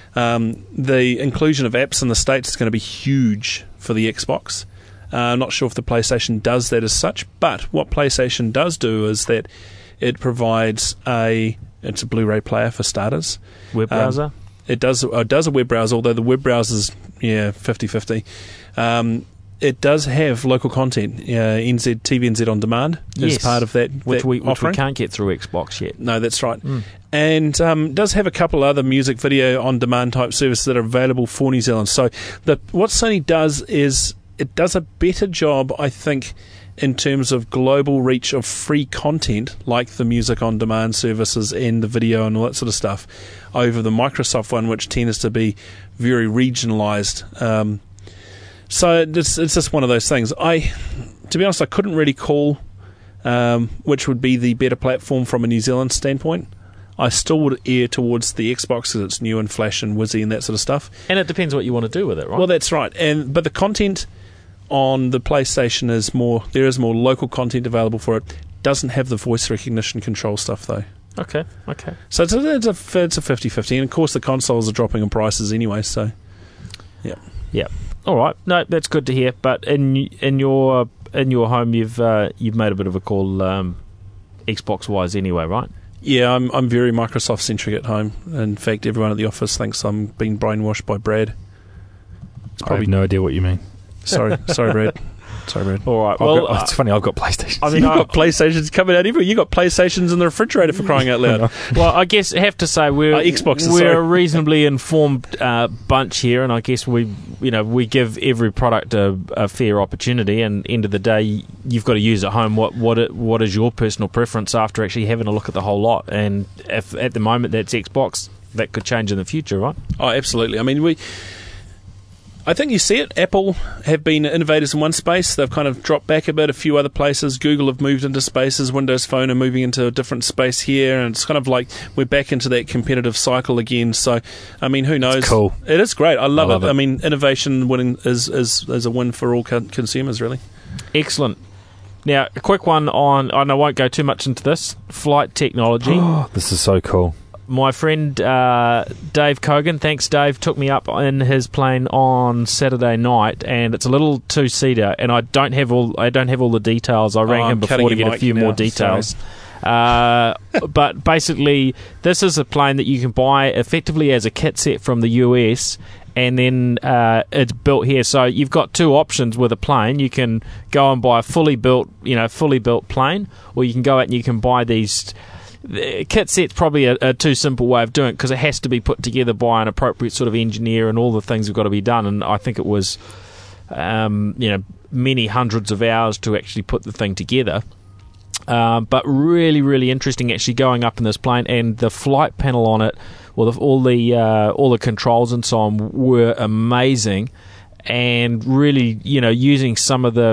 The inclusion of apps in the States is going to be huge for the Xbox. I'm not sure if the PlayStation does that as such, but what PlayStation does do is that it provides it's a Blu-ray player for starters. Web browser? It does a web browser, although the web browser's 50-50. It does have local content. TVNZ on demand is part of that, which we offering. Can't get through Xbox yet. No, that's right. And does have a couple other music video on demand type services that are available for New Zealand. So what Sony does is it does a better job, I think, in terms of global reach of free content, like the music on demand services and the video and all that sort of stuff, over the Microsoft one, which tends to be very regionalised. So it's just one of those things. To be honest, I couldn't really call which would be the better platform from a New Zealand standpoint. I still would err towards the Xbox because it's new and flash and whizzy and that sort of stuff. And it depends what you want to do with it, right? Well, that's right. But the content on the PlayStation there is more local content available for it. Doesn't have the voice recognition control stuff though. Okay. So it's a 50-50, and of course the consoles are dropping in prices anyway. So, yeah. All right. No, that's good to hear. But in your home, you've made a bit of a call, Xbox wise anyway, right? Yeah, I'm very Microsoft centric at home. In fact, everyone at the office thinks I'm being brainwashed by Brad. I have no idea what you mean. Sorry, Brad. All right. It's funny. I've got PlayStations. I mean, you've got PlayStations coming out everywhere. You've got PlayStations in the refrigerator, for crying out loud. Well, I guess I have to say we're a reasonably informed bunch here, and I guess we give every product a fair opportunity. And end of the day, you've got to use at home what is your personal preference after actually having a look at the whole lot. And if at the moment that's Xbox, that could change in the future, right? Oh, absolutely. I mean, I think you see it. Apple have been innovators in one space. They've kind of dropped back a bit a few other places. Google have moved into spaces. Windows Phone are moving into a different space here. And it's kind of like we're back into that competitive cycle again. So, I mean, who knows? It's cool. It is great. I love it. I mean, innovation winning is a win for all consumers, really. Excellent. Now, a quick one and I won't go too much into this, flight technology. This is so cool. My friend Dave Kogan, thanks Dave, took me up in his plane on Saturday night, and it's a little two-seater, and I don't have all the details. I rang him before to get a few more details. But basically, this is a plane that you can buy effectively as a kit set from the US, and then it's built here. So you've got two options with a plane. You can go and buy a fully built plane, or you can go out and you can buy these the kit set's probably a too simple way of doing it, because it has to be put together by an appropriate sort of engineer, and all the things have got to be done. And I think it was, many hundreds of hours to actually put the thing together. But really, really interesting actually going up in this plane, and the flight panel on it, all the controls and so on were amazing, and really, using some of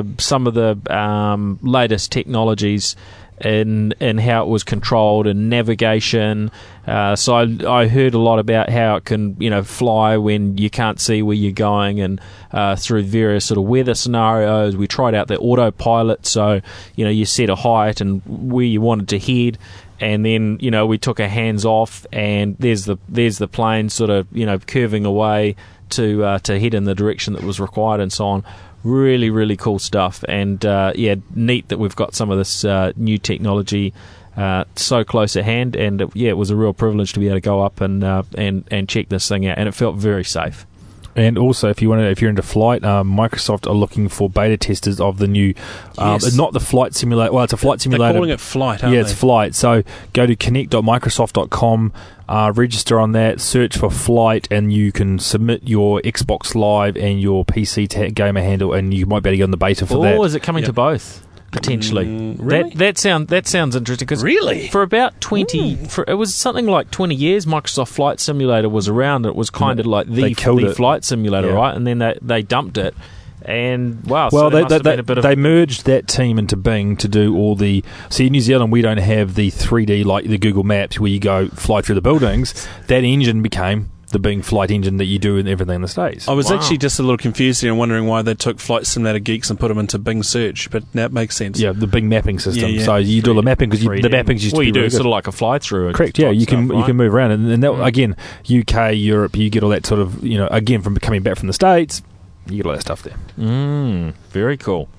the latest technologies in how it was controlled and navigation. So I heard a lot about how it can, fly when you can't see where you're going, and through various sort of weather scenarios. We tried out the autopilot, so you set a height and where you wanted to head, and then we took our hands off, and there's the plane sort of curving away to head in the direction that was required, and so on. Really, really cool stuff, and neat that we've got some of this new technology so close at hand. And it was a real privilege to be able to go up and check this thing out, and it felt very safe. And also, if you're into flight, Microsoft are looking for beta testers of the new, not the flight simulator. Well, it's a flight simulator. They're calling it Flight, aren't they? It's Flight. So go to connect.microsoft.com, register on that, search for Flight, and you can submit your Xbox Live and your PC gamer handle, and you might be able to get on the beta for that. Or is it coming to both? Potentially. Really? That sounds interesting. Cause really? For about 20... it was something like 20 years, Microsoft Flight Simulator was around. It was kind of like the flight simulator, right? And then they dumped it. And, wow. Well, so they merged that team into Bing to do all the... See, in New Zealand, we don't have the 3D like the Google Maps where you go fly through the buildings. That engine became the Bing flight engine that you do in everything in the States. I was actually just a little confused here and wondering why they took Flight Simulator Geeks and put them into Bing Search, but now it makes sense. Yeah, the Bing mapping system. Yeah. So you do all the mapping, because the mappings used to be you do really sort of like a fly-through. Correct, yeah. You can move around. And that, again, UK, Europe, you get all that sort of, again, from coming back from the States, you get all that stuff there. Very cool.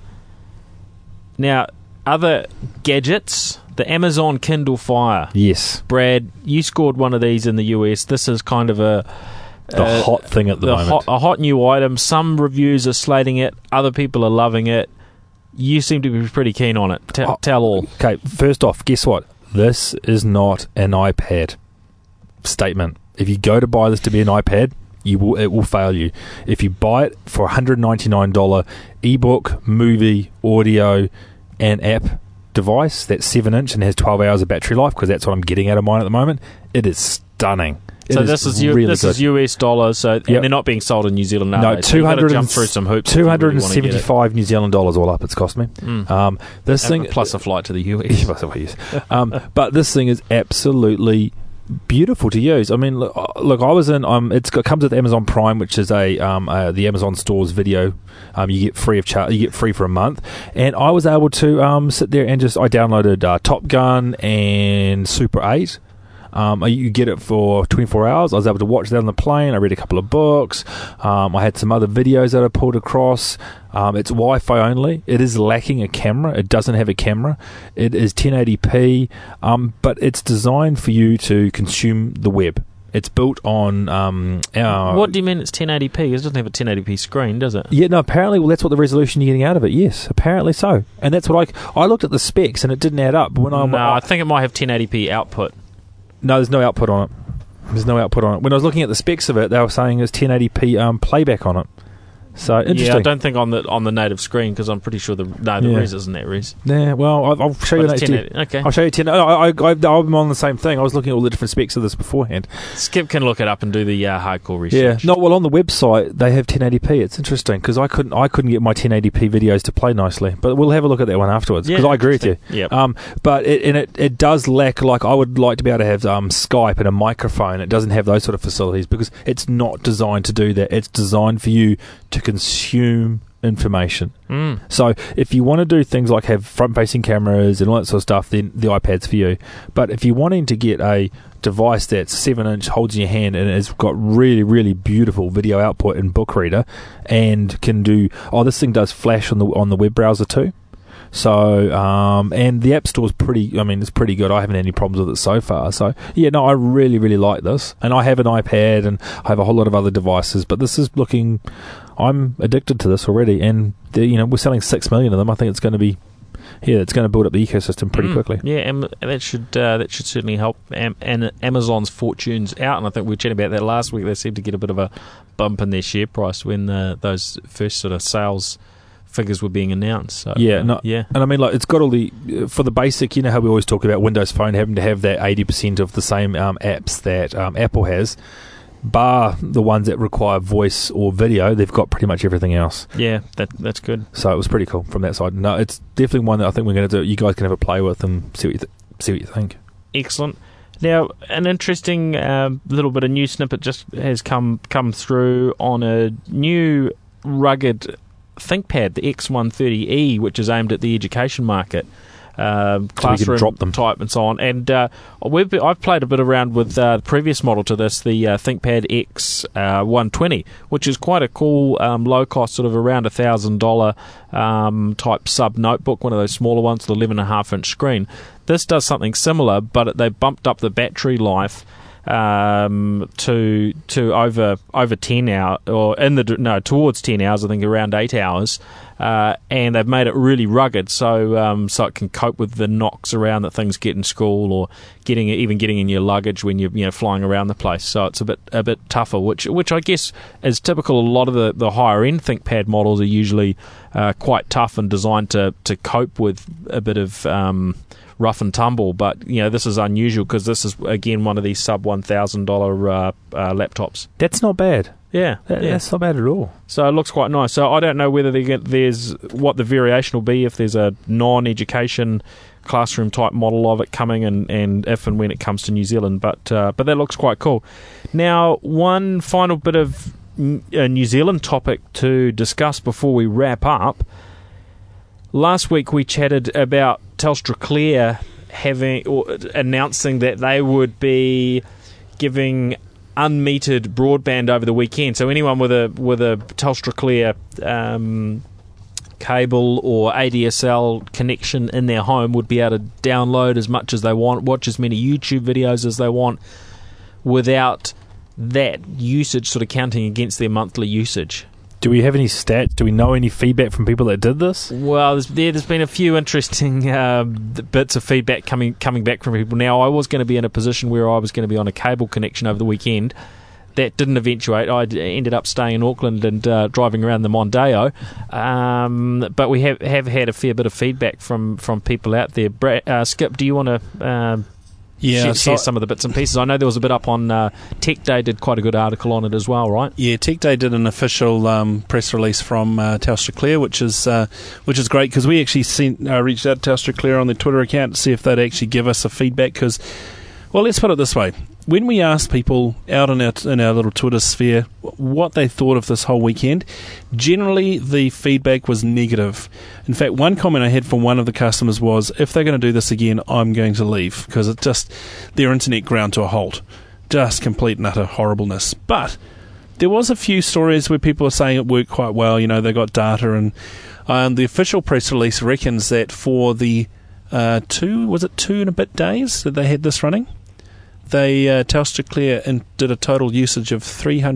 Now, other gadgets... The Amazon Kindle Fire. Yes. Brad, you scored one of these in the US. This is kind of the hot thing at the moment. A hot new item. Some reviews are slating it. Other people are loving it. You seem to be pretty keen on it. Tell all. Okay, first off, guess what? This is not an iPad statement. If you go to buy this to be an iPad, it will fail you. If you buy it for $199 ebook, movie, audio, and app device that's 7-inch and has 12 hours of battery life, because that's what I'm getting out of mine at the moment, it is stunning. This is US dollars, so and they're not being sold in New Zealand now. No, so you've got to jump through some hoops. 275 New Zealand dollars all up. It's cost me. This thing plus a flight to the US. But this thing is absolutely beautiful to use. I mean, look, I was in. It comes with Amazon Prime, which is the Amazon Store's video. You get free of charge. You get free for a month, and I was able to sit there and I downloaded Top Gun and Super 8. You get it for 24 hours. I was able to watch that on the plane. I read a couple of books. I had some other videos that I pulled across. It's Wi-Fi only. It is lacking a camera. It doesn't have a camera. It is 1080p, but it's designed for you to consume the web. It's built on... what do you mean it's 1080p? It doesn't have a 1080p screen, does it? Yeah, no, apparently, that's what the resolution you're getting out of it, yes. Apparently so. And that's what I looked at the specs and it didn't add up. I think it might have 1080p output. No, there's no output on it. When I was looking at the specs of it, they were saying there's 1080p playback on it. So interesting. Yeah, I don't think on the native screen, because I'm pretty sure the res isn't that res. Yeah, well, I'll show you next year. Okay, I'll show you 10. I'm on the same thing. I was looking at all the different specs of this beforehand. Skip can look it up and do the hardcore research. Yeah, no, well, on the website they have 1080p. It's interesting because I couldn't get my 1080p videos to play nicely. But we'll have a look at that one afterwards, because I agree with you. Yep. But it does lack. Like, I would like to be able to have Skype and a microphone. It doesn't have those sort of facilities because it's not designed to do that. It's designed for you to consume information. So if you want to do things like have front-facing cameras and all that sort of stuff, then the iPad's for you. But if you're wanting to get a device that's 7-inch, holds in your hand, and has got really, really beautiful video output and book reader, and can do... this thing does flash on the web browser too. So, and the App Store's it's pretty good. I haven't had any problems with it so far. So, I really, really like this. And I have an iPad and I have a whole lot of other devices, but this is I'm addicted to this already. And, we're selling 6 million of them. I think it's going to be it's going to build up the ecosystem pretty quickly. Yeah, and that should certainly help Amazon's fortunes out. And I think we were chatting about that last week. They seemed to get a bit of a bump in their share price when those first sort of sales figures were being announced. So, and I mean, like, it's got all the for the basic. You know how we always talk about Windows Phone having to have that 80% of the same apps that Apple has. Bar the ones that require voice or video, they've got pretty much everything else. Yeah, that's good. So it was pretty cool from that side. No, it's definitely one that I think we're going to do. You guys can have a play with and see what you think. Excellent. Now, an interesting little bit of news snippet just has come through on a new rugged ThinkPad, the X130E, which is aimed at the education market. Classroom drop them type and so on, and I've played a bit around with the previous model to this, the ThinkPad X120, which is quite a cool low cost, sort of around $1,000 type sub notebook, one of those smaller ones with 11.5 inch screen. This does something similar, but they bumped up the battery life to over 10 hours, or towards 10 hours, I think around 8 hours, and they've made it really rugged, so it can cope with the knocks around that things get in school, or getting in your luggage when you're flying around the place. So it's a bit tougher, which I guess is typical. A lot of the higher end ThinkPad models are usually quite tough and designed to cope with a bit of rough and tumble, but this is unusual because this is again one of these sub $1,000 laptops. That's not bad. Yeah, that's not bad at all. So it looks quite nice. So I don't know whether there's what the variation will be, if there's a non-education classroom type model of it coming, and if and when it comes to New Zealand. But that looks quite cool. Now, one final bit of New Zealand topic to discuss before we wrap up. Last week we chatted about Telstra Clear announcing that they would be giving unmetered broadband over the weekend. So anyone with a Telstra Clear cable or ADSL connection in their home would be able to download as much as they want, watch as many YouTube videos as they want, without that usage sort of counting against their monthly usage. Do we have any stats? Do we know any feedback from people that did this? Well, there's been a few interesting bits of feedback coming back from people. Now, I was going to be in a position where I was going to be on a cable connection over the weekend. That didn't eventuate. I ended up staying in Auckland and driving around the Mondeo. But we have had a fair bit of feedback from people out there. Skip, do you want to share some of the bits and pieces? I know there was a bit up on Tech Day, did quite a good article on it as well, right? Yeah, Tech Day did an official press release from Telstra Clear, which is great, because we actually reached out to Telstra Clear on their Twitter account to see if they'd actually give us a feedback, because, well, let's put it this way. When we asked people out in our little Twitter sphere what they thought of this whole weekend, generally the feedback was negative. In fact, one comment I had from one of the customers was, if they're going to do this again, I'm going to leave, because it just, their internet ground to a halt. Just complete and utter horribleness. But there was a few stories where people are saying it worked quite well. They got data, and the official press release reckons that for the 2 and a bit days that they had this running, they Telstra Clear did a total usage of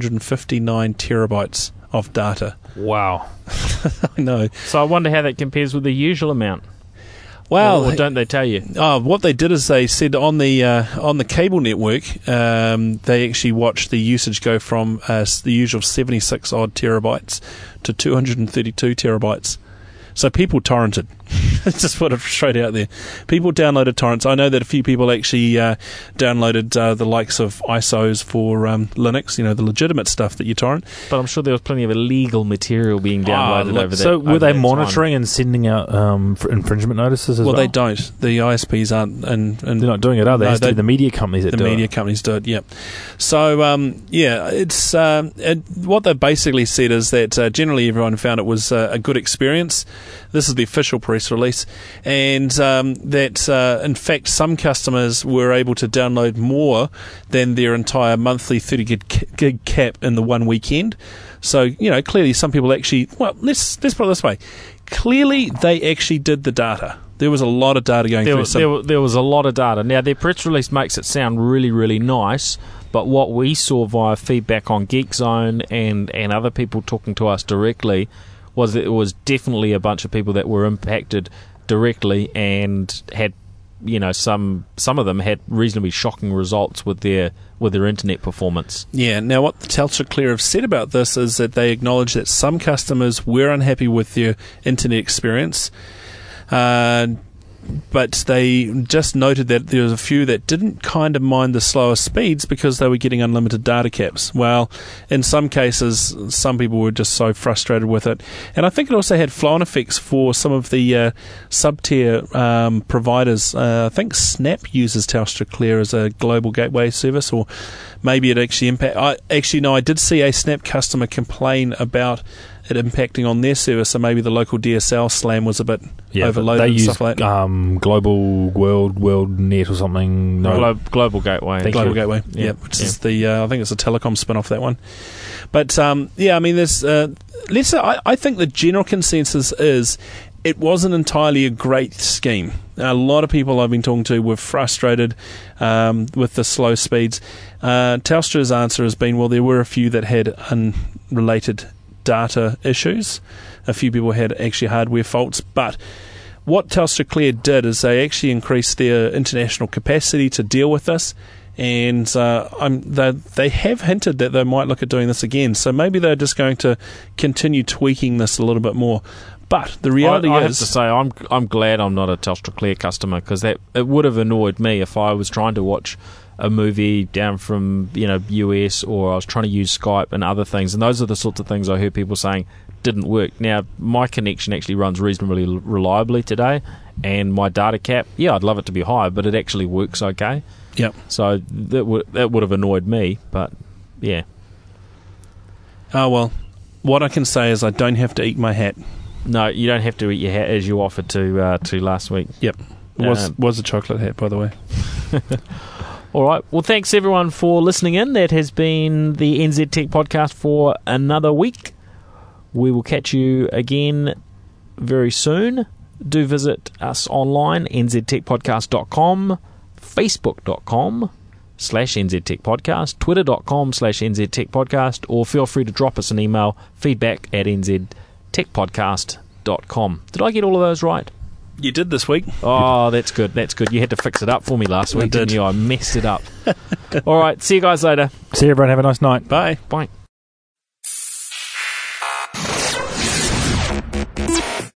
359 terabytes of data. Wow. I know. So I wonder how that compares with the usual amount. Well, or don't they tell you? What they did is they said on the cable network, they actually watched the usage go from the usual 76 odd terabytes to 232 terabytes. So people torrented. Just put it straight out there. People downloaded torrents. I know that a few people actually downloaded the likes of ISOs for Linux, the legitimate stuff that you torrent. But I'm sure there was plenty of illegal material being downloaded over that. So were they monitoring and sending out infringement notices as well? Well, they don't. The ISPs aren't. And they're not doing it, are they? The media companies that do it. The media companies do it, yeah. So, it's what they basically said is that generally everyone found it was a good experience. This is the official press release, and that in fact some customers were able to download more than their entire monthly 30 gig cap in the one weekend. So clearly some people actually, well, let's put it this way, clearly they actually did the data. There was a lot of data going through. There was a lot of data. Now, their press release makes it sound really, really nice, but what we saw via feedback on Geek Zone and other people talking to us directly was that it was definitely a bunch of people that were impacted directly and had, some of them had reasonably shocking results with their internet performance. Yeah, now what the Telstra Clear have said about this is that they acknowledge that some customers were unhappy with their internet experience, but they just noted that there was a few that didn't kind of mind the slower speeds because they were getting unlimited data caps. Well, in some cases, some people were just so frustrated with it. And I think it also had flow-on effects for some of the sub-tier providers. I think Snap uses Telstra Clear as a global gateway service, or maybe it actually I did see a Snap customer complain about it impacting on their service, so maybe the local DSL slam was a bit overloaded they and use stuff like that. Global World Net or something. No. Global Gateway. Global Gateway, which is the I think it's a telecom spin-off, that one. But there's let's say I think the general consensus is it wasn't entirely a great scheme. A lot of people I've been talking to were frustrated with the slow speeds. Telstra's answer has been, well, there were a few that had unrelated data issues. A few people had actually hardware faults, but what Telstra Clear did is they actually increased their international capacity to deal with this, and they have hinted that they might look at doing this again, so maybe they're just going to continue tweaking this a little bit more. But the reality I is, have to say, I'm glad I'm not a Telstra Clear customer, because it would have annoyed me if I was trying to watch a movie down from US, or I was trying to use Skype and other things, and those are the sorts of things I heard people saying didn't work. Now, my connection actually runs reasonably reliably today, and my data cap, I'd love it to be higher, but it actually works okay. Yep. So that would have annoyed me, but yeah. Oh well, what I can say is I don't have to eat my hat. No, you don't have to eat your hat, as you offered to last week. Yep. Was a chocolate hat, by the way. All right. Well, thanks everyone for listening in. That has been the NZ Tech Podcast for another week. We will catch you again very soon. Do visit us online, nztechpodcast.com, facebook.com/nztechpodcast, twitter.com/nztechpodcast, or feel free to drop us an email, feedback@nztechpodcast.com. Did I get all of those right? You did this week. Oh, that's good. That's good. You had to fix it up for me last week, didn't you? I messed it up. All right. See you guys later. See you, everyone. Have a nice night. Bye. Bye.